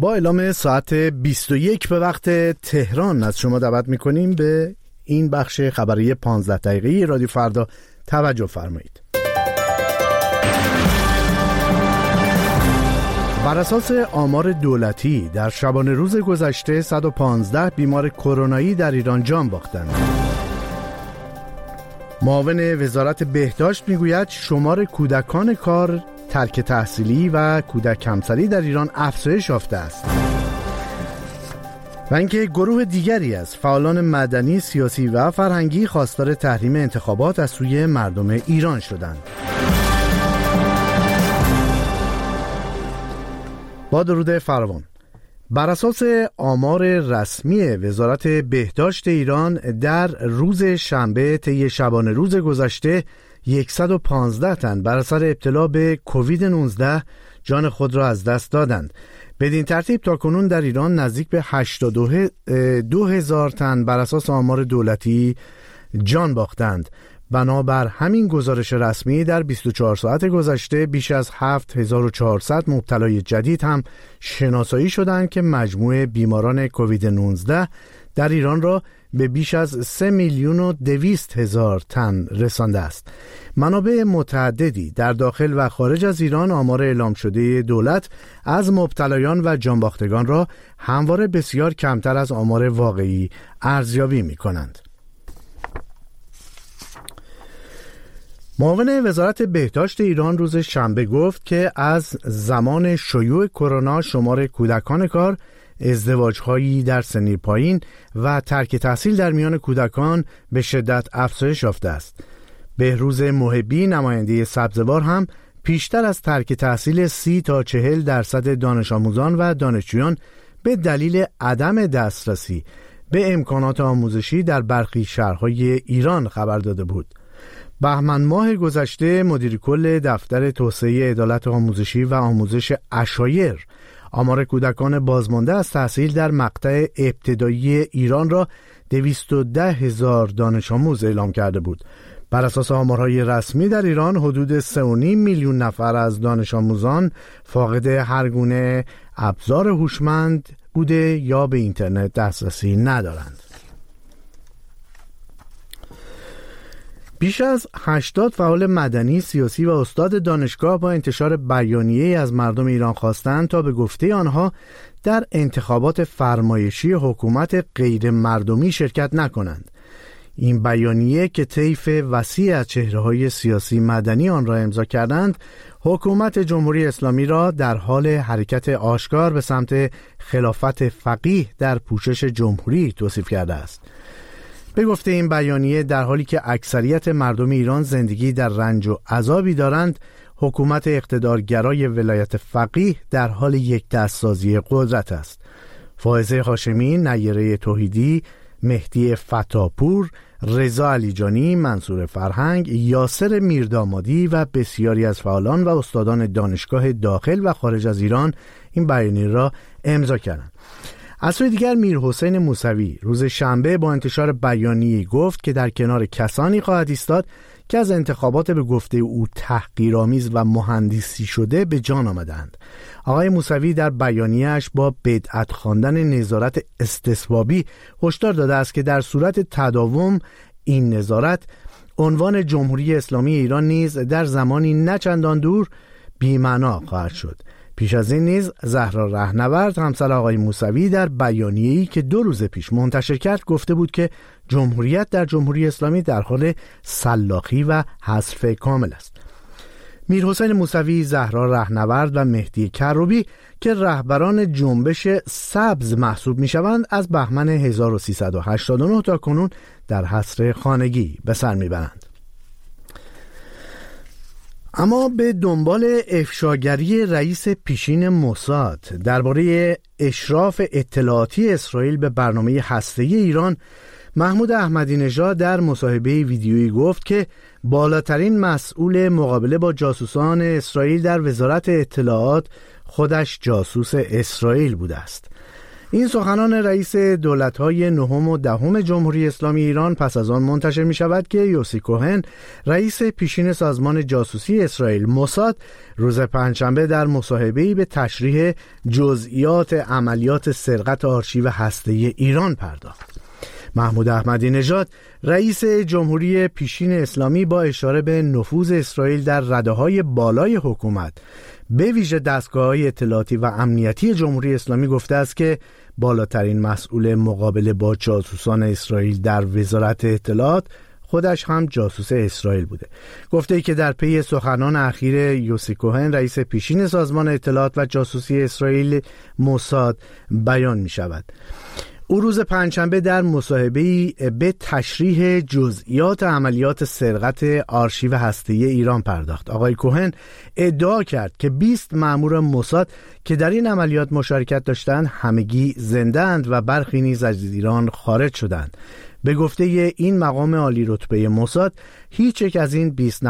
با اعلام ساعت 21 به وقت تهران از شما دعوت میکنیم به این بخش خبری 15 دقیقه‌ای رادیو فردا توجه فرمایید. بر اساس آمار دولتی در شبانه روز گذشته 115 بیمار کرونایی در ایران جان باختند. معاون وزارت بهداشت میگوید شمار کودکان کار ترک تحصیلی و کودک کمسری در ایران افزایش یافته است. و اینکه گروه دیگری از فعالان مدنی، سیاسی و فرهنگی خواستار تحریم انتخابات از سوی مردم ایران شدند. با درود فراوان، بر اساس آمار رسمی وزارت بهداشت ایران در روز شنبه طی شبانه روز گذشته 115 تن بر اثر ابتلا به کووید 19 جان خود را از دست دادند. بدین ترتیب تاکنون در ایران نزدیک به 82,000 تن بر اساس آمار دولتی جان باختند. بنابر همین گزارش رسمی در 24 ساعت گذشته بیش از 7400 مبتلای جدید هم شناسایی شدند که مجموع بیماران کووید 19 در ایران را به بیش از 3,200,000 تن رسانده است. منابع متعددی در داخل و خارج از ایران آمار اعلام شده دولت از مبتلایان و جانباختگان را همواره بسیار کمتر از آمار واقعی ارزیابی می کنند. معاون وزارت بهداشت ایران روز شنبه گفت که از زمان شیوع کرونا شمار کودکان کار، ازدواج‌هایی در سنی پایین و ترک تحصیل در میان کودکان به شدت افزایش یافته است. بهروز محبی، نماینده سبزوار، هم پیشتر از ترک تحصیل 30 تا 40% دانش آموزان و دانشجویان به دلیل عدم دسترسی به امکانات آموزشی در برخی شهرهای ایران خبر داده بود. بهمن ماه گذشته مدیر کل دفتر توسعه عدالت آموزشی و آموزش عشایر آمار کودکان بازمانده از تحصیل در مقطع ابتدایی ایران را 210,000 دانش آموز اعلام کرده بود. بر اساس آمارهای رسمی در ایران حدود 3.5 میلیون نفر از دانش آموزان فاقد هر گونه ابزار هوشمند بوده یا به اینترنت دسترسی ندارند. بیش از 80 فعال مدنی، سیاسی و استاد دانشگاه با انتشار بیانیه‌ای از مردم ایران خواستند تا به گفته آنها در انتخابات فرمایشی حکومت غیر مردمی شرکت نکنند. این بیانیه که طیف وسیع از چهره‌های سیاسی مدنی آن را امضا کردند، حکومت جمهوری اسلامی را در حال حرکت آشکار به سمت خلافت فقیه در پوشش جمهوری توصیف کرده است. به گفته این بیانیه، در حالی که اکثریت مردم ایران زندگی در رنج و عذابی دارند، حکومت اقتدارگرای ولایت فقیه در حال یک دستسازی قدرت است. فائزه هاشمی، نیره توحیدی، مهدی فتاپور، رضا علیجانی، منصور فرهنگ، یاسر میردامادی و بسیاری از فعالان و استادان دانشگاه داخل و خارج از ایران این بیانیه را امضا کردند. از سوی دیگر میرحسین موسوی روز شنبه با انتشار بیانیه‌ای گفت که در کنار کسانی خواهد ایستاد که از انتخابات به گفته او تحقیرآمیز و مهندسی شده به جان آمدند. آقای موسوی در بیانیه‌اش با بدعت خواندن نظارت استصوابی هشدار داده است که در صورت تداوم این نظارت، عنوان جمهوری اسلامی ایران نیز در زمانی نه چندان دور بی‌معنا خواهد شد. پیش از این نیز زهرا رهنورد، همسر آقای موسوی، در بیانیه‌ای که 2 روز پیش منتشر کرد گفته بود که جمهوریت در جمهوری اسلامی در حال سلاخی و حذف کامل است. میرحسین موسوی، زهرا رهنورد و مهدی کروبی که رهبران جنبش سبز محسوب می‌شوند، از بهمن 1389 تا کنون در حصر خانگی به سر می‌برند. اما به دنبال افشاگری رئیس پیشین موساد درباره اشراف اطلاعاتی اسرائیل به برنامه هسته‌ای ایران، محمود احمدی نژاد در مصاحبه ویدیویی گفت که بالاترین مسئول مقابله با جاسوسان اسرائیل در وزارت اطلاعات خودش جاسوس اسرائیل بوده است. این سخنان رئیس دولت‌های نهم و دهم جمهوری اسلامی ایران پس از آن منتشر می‌شود که یوسی کوهن رئیس پیشین سازمان جاسوسی اسرائیل موساد روز پنجشنبه در مصاحبه‌ای به تشریح جزئیات عملیات سرقت آرشیو هسته‌ای ایران پرداخت. محمود احمدی نژاد رئیس جمهوری پیشین اسلامی با اشاره به نفوذ اسرائیل در رده‌های بالای حکومت به ویژه دستگاه‌های اطلاعاتی و امنیتی جمهوری اسلامی گفته است که بالاترین مسئول مقابله با جاسوسان اسرائیل در وزارت اطلاعات خودش هم جاسوس اسرائیل بوده. گفته ای که در پی سخنان اخیر یوسی کوهن رئیس پیشین سازمان اطلاعات و جاسوسی اسرائیل موساد بیان می شود. او روز پنجشنبه در مصاحبه‌ای به تشریح جزئیات عملیات سرقت آرشیو هسته‌ای ایران پرداخت. آقای کوهن ادعا کرد که 20 مأمور موساد که در این عملیات مشارکت داشتند همگی زنده‌اند و برخی نیز از ایران خارج شدند. به گفته این مقام عالی رتبه موساد هیچ یک از این 20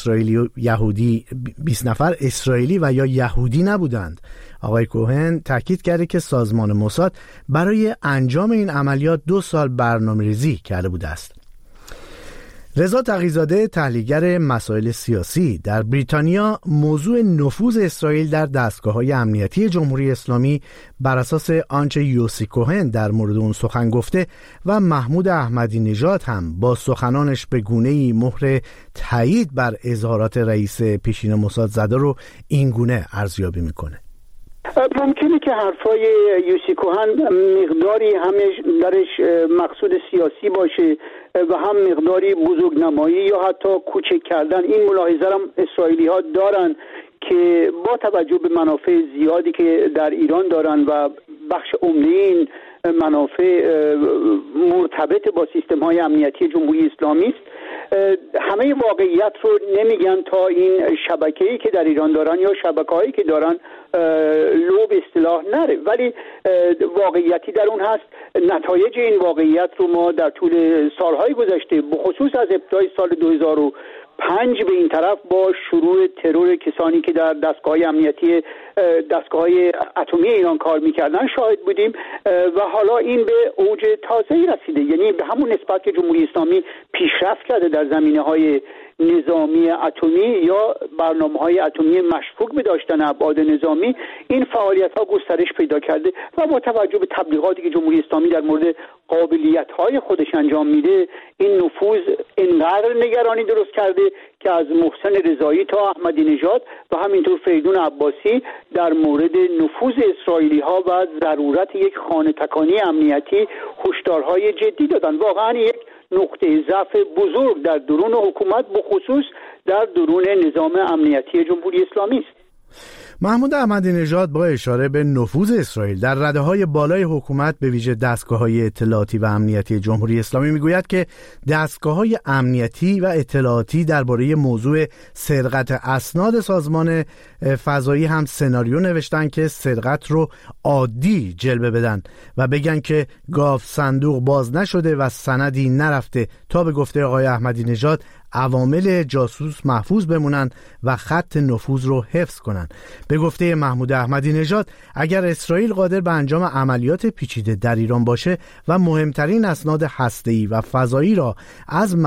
نفر اسرائیلی و یا یهودی نبودند. آقای کوهن تاکید کرده که سازمان موساد برای انجام این عملیات 2 سال برنامه‌ریزی کرده بوده است. رضا تقی‌زاده تحلیلگر مسائل سیاسی در بریتانیا موضوع نفوذ اسرائیل در دستگاه‌های امنیتی جمهوری اسلامی بر اساس آنچه یوسی کوهن در مورد اون سخن گفته و محمود احمدی نژاد هم با سخنانش به گونه‌ای مهر تایید بر اظهارات رئیس پیشین موساد زده رو این گونه ارزیابی میکنه. ممکنه که حرفای یوسی کوهن مقداری همش درش مقصود سیاسی باشه و هم مقداری بزرگنمایی یا حتی کوچک کردن. این ملاحظه هم اسرائیلی ها دارن که با توجه به منافع زیادی که در ایران دارن و بخش عمده این منافع مرتبط با سیستم های امنیتی جمهوری اسلامی است، همه واقعیت رو نمیگن تا این شبکه‌ای که در ایران دارن یا شبکه‌هایی که دارن لو به اصطلاح نره، ولی واقعیتی در اون هست. نتایج این واقعیت رو ما در طول سالهای گذشته بخصوص از ابتدای سال 2005 به این طرف با شروع ترور کسانی که در دستگاه‌های امنیتی دستگاه‌های اتمی ایران کار می‌کردن شاهد بودیم و حالا این به اوج تازه‌ای رسیده. یعنی به همون نسبت که جمهوری اسلامی پیشرفت کرده در زمینه‌های نظامی اتمی یا برنامه‌های اتمی مشکوک به داشتن ابعاد نظامی، این فعالیت‌ها گسترش پیدا کرده و با توجه به تبلیغاتی که جمهوری اسلامی در مورد قابلیت‌های خودش انجام میده، این نفوذ انقدر نگرانی درست کرده که از محسن رضایی تا احمدی نژاد و همینطور فریدون عباسی در مورد نفوذ اسرائیلی‌ها و ضرورت یک خانه تکانی امنیتی هشدارهای جدی دادن. واقعا یک نقطه ضعف بزرگ در درون حکومت بخصوص در درون نظام امنیتی جمهوری اسلامی است. محمود احمدی نژاد با اشاره به نفوذ اسرائیل در رده‌های بالای حکومت به ویژه دستگاه‌های اطلاعاتی و امنیتی جمهوری اسلامی میگوید که دستگاه‌های امنیتی و اطلاعاتی درباره موضوع سرقت اسناد سازمان فضایی هم سناریو نوشتن که سرقت رو عادی جلوه بدن و بگن که گاف صندوق باز نشده و سندی نرفته تا به گفته آقای احمدی نژاد عوامل جاسوس محفوظ بمونن و خط نفوذ رو حفظ کنن. به گفته محمود احمدی نژاد اگر اسرائیل قادر به انجام عملیات پیچیده در ایران باشه و مهمترین اسناد هسته‌ای و فضایی را از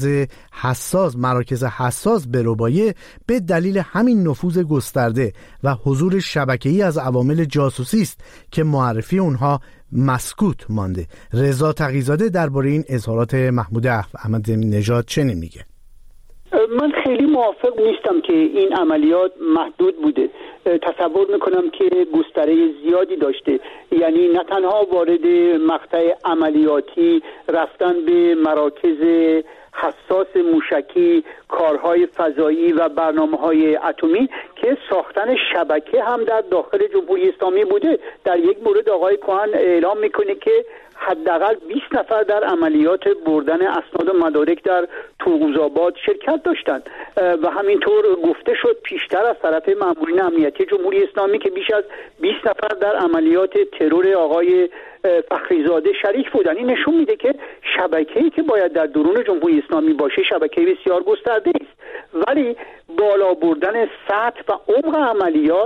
مراکز حساس بربایه، به دلیل همین نفوذ گسترده و حضور شبکه‌ای از عوامل جاسوسی است که معرفی اونها مسکوت مانده. رضا تقی‌زاده درباره این اظهارات محمود احمدی نژاد چنین میگه: من خیلی موافق نیستم که این عملیات محدود بوده. تصور میکنم که گستره زیادی داشته، یعنی نه تنها وارد مقطع عملیاتی رفتن به مراکز حساس موشکی، کارهای فضایی و برنامه‌های اتمی که ساختن شبکه هم در داخل جمهوری اسلامی بوده. در یک مورد آقای کوهن اعلام میکنه که حداقل 20 نفر در عملیات بردن اسناد و مدارک در توغوزآباد شرکت داشتند و همینطور گفته شد پیشتر از طرف مامورین امنیتی جمهوری اسلامی که بیش از 20 نفر در عملیات ترور آقای فخریزاده شریک بودن. این نشون میده که شبکه‌ای که باید در درون جمهوری اسلامی باشه شبکه بسیار گسترده است، ولی بالا بردن سطح و عمق عملیات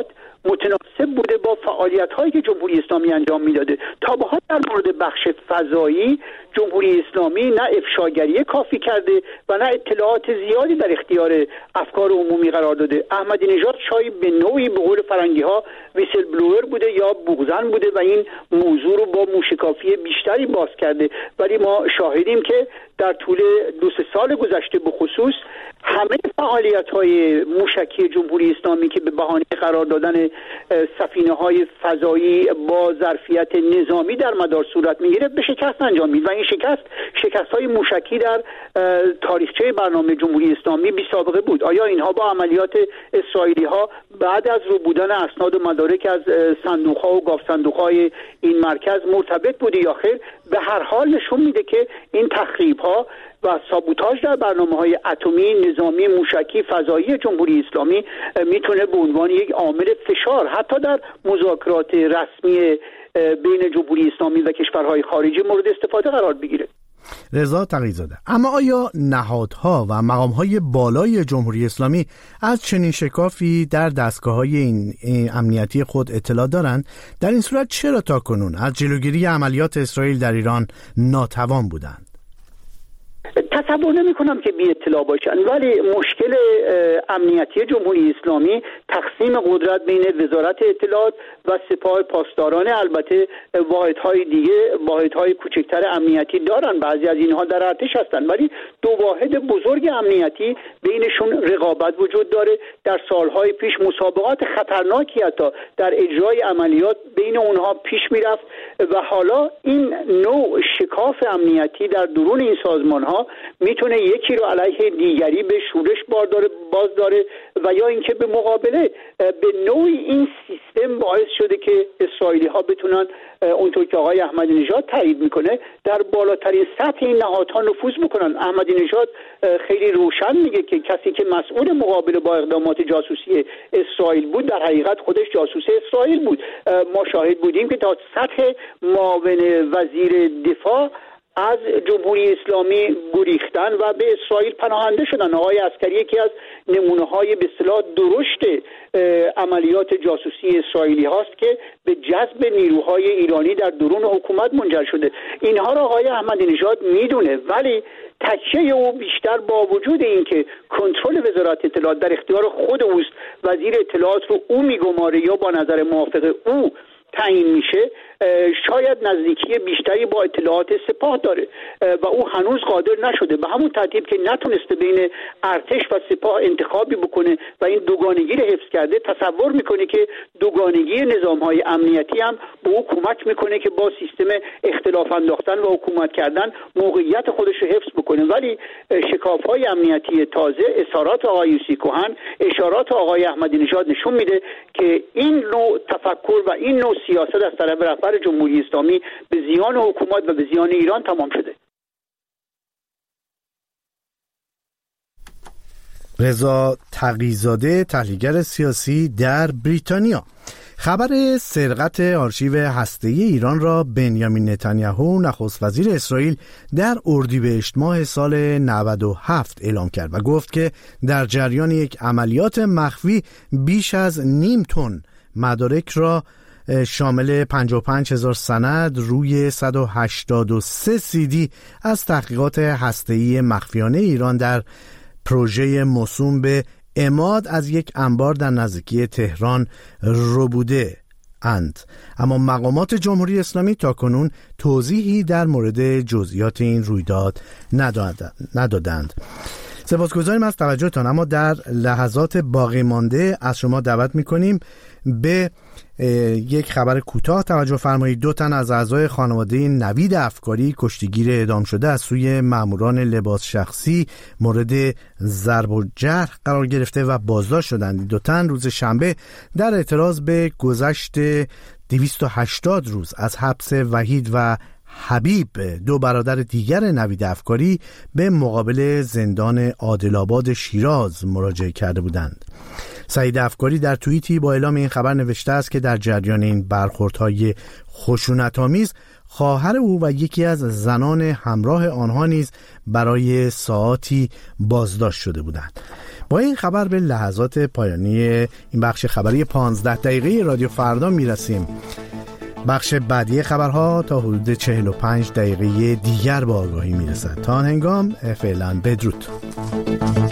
متناسب بوده با فعالیت‌هایی که جمهوری اسلامی انجام میداده. تا به حال در مورد بخش فضایی جمهوری اسلامی نه افشاگری کافی کرده و نه اطلاعات زیادی در اختیار افکار عمومی قرار داده. احمدی نژاد شاید به نوعی به قول فرنگی‌ها ویسل بلوور بوده یا بوغزن بوده و این موضوع رو با موشکافی بیشتری باز کرده، ولی ما شاهدیم که در طول 2-3 سال گذشته به خصوص همه فعالیت‌های موشکی جمهوری اسلامی که به بهانه قرار دادن سفینه‌های فضایی با ظرفیت نظامی در مدار صورت می‌گیره به شکست انجام می‌دهد و این شکست‌های موشکی در تاریخچه برنامه جمهوری اسلامی بی سابقه بود. آیا اینها با عملیات اسرائیلی‌ها بعد از رو بودن اسناد و مدارک از صندوق‌ها و گاف صندوق‌های این مرکز مرتبط بوده یا خیر؟ به هر حال نشون میده که این تخریب‌ها و سابوتاژ در برنامه‌های اتمی، نظامی، موشکی، فضایی جمهوری اسلامی میتونه به عنوان یک عامل فشار حتی در مذاکرات رسمی بین جمهوری اسلامی و کشورهای خارجی مورد استفاده قرار بگیره. رضا تقی‌زاده، اما آیا نهادها و مقام‌های بالای جمهوری اسلامی از چنین شکافی در دستگاه‌های این امنیتی خود اطلاع دارند؟ در این صورت چرا تاکنون از جلوگیری عملیات اسرائیل در ایران ناتوان بودند؟ تصور نمی کنم که بی اطلاع باشن، ولی مشکل امنیتی جمهوری اسلامی تقسیم قدرت بین وزارت اطلاعات و سپاه پاسداران، البته واحدهای دیگه، واحدهای کوچکتر امنیتی دارن، بعضی از اینها در ارتش هستن، ولی دو واحد بزرگ امنیتی بینشون رقابت وجود داره. در سالهای پیش مسابقات خطرناکی حتی در اجرای عملیات بین اونها پیش میرفت و حالا این نوع شکاف امنیتی در درون این سازمانها میتونه یکی رو علیه دیگری به شورش باز داره و یا اینکه به مقابله به نوعی این سیستم باعث شده که اسرائیلی ها بتونن اونطور که آقای احمدی نژاد تایید میکنه در بالاترین سطح این نهادها نفوذ بکنن. احمدی نژاد خیلی روشن میگه که کسی که مسئول مقابله با اقدامات جاسوسی اسرائیل بود در حقیقت خودش جاسوس اسرائیل بود. ما شاهد بودیم که تا سطح معاون وزیر دفاع از جمهوری اسلامی گریختن و به اسرائیل پناهنده شدن. آقای عسکری یکی از نمونه‌های به اصطلاح درشت عملیات جاسوسی اسرائیلی هاست که به جذب نیروهای ایرانی در درون حکومت منجر شده. اینها را آقای احمدی نژاد میدونه، ولی تکیه او بیشتر با وجود اینکه کنترل وزارت اطلاعات در اختیار خود اوست، وزیر اطلاعات رو او میگماره یا با نظر موافق او تعیین میشه، شاید نزدیکی بیشتری با اطلاعات سپاه داره و او هنوز قادر نشده به همون ترتیب که نتونسته بین ارتش و سپاه انتخابی بکنه و این دوگانگی رو حفظ کرده. تصور میکنه که دوگانگی نظام‌های امنیتی هم به او کمک میکنه که با سیستم اختلاف انداختن و حکومت کردن موقعیت خودش رو حفظ بکنه، ولی شکاف‌های امنیتی تازه، اظهارات آقای یوسی کوهن، اشارات آقای احمدی نژاد نشون میده که این نوع تفکر و این نوع سیاست از طرف رهبر جمهوری اسلامی به زیان حکومت و به زیان ایران تمام شده. رضا تقی‌زاده، تحلیلگر سیاسی در بریتانیا. خبر سرقت آرشیو هسته‌ای ایران را بنیامین نتانیاهو نخست وزیر اسرائیل در اردیبهشت ماه سال 97 اعلام کرد و گفت که در جریان یک عملیات مخفی بیش از 0.5 تن مدارک را شامل 55,000 سند روی 183 CD از تحقیقات هسته‌ای مخفیانه ایران در پروژه موسوم به عماد از یک انبار در نزدیکی تهران ربوده اند. اما مقامات جمهوری اسلامی تاکنون توضیحی در مورد جزئیات این رویداد ندادند. سپاسگزاریم از توجهتان، اما در لحظات باقی مانده از شما دعوت می‌کنیم به یک خبر کوتاه توجه فرمایید. 2 تن از اعضای خانواده نوید افکاری کشتیگیر اعدام شده از سوی ماموران لباس شخصی مورد ضرب و جرح قرار گرفته و بازداشت شدند. 2 تن روز شنبه در اعتراض به گذشت 280 روز از حبس وحید و حبیب، 2 برادر دیگر نوید افکاری، به مقابل زندان عادل‌آباد شیراز مراجعه کرده بودند. سعید افکاری در توییتی با اعلام این خبر نوشته است که در جریان این برخوردهای خشونت‌آمیز خواهر او و یکی از زنان همراه آنها نیز برای ساعاتی بازداشت شده بودند. با این خبر به لحظات پایانی این بخش خبری 15 دقیقه رادیو فردا میرسیم. بخش بعدی خبرها تا حدود 45 دقیقه دیگر با آگاهی میرسد. تا آن هنگام فعلا بدرود.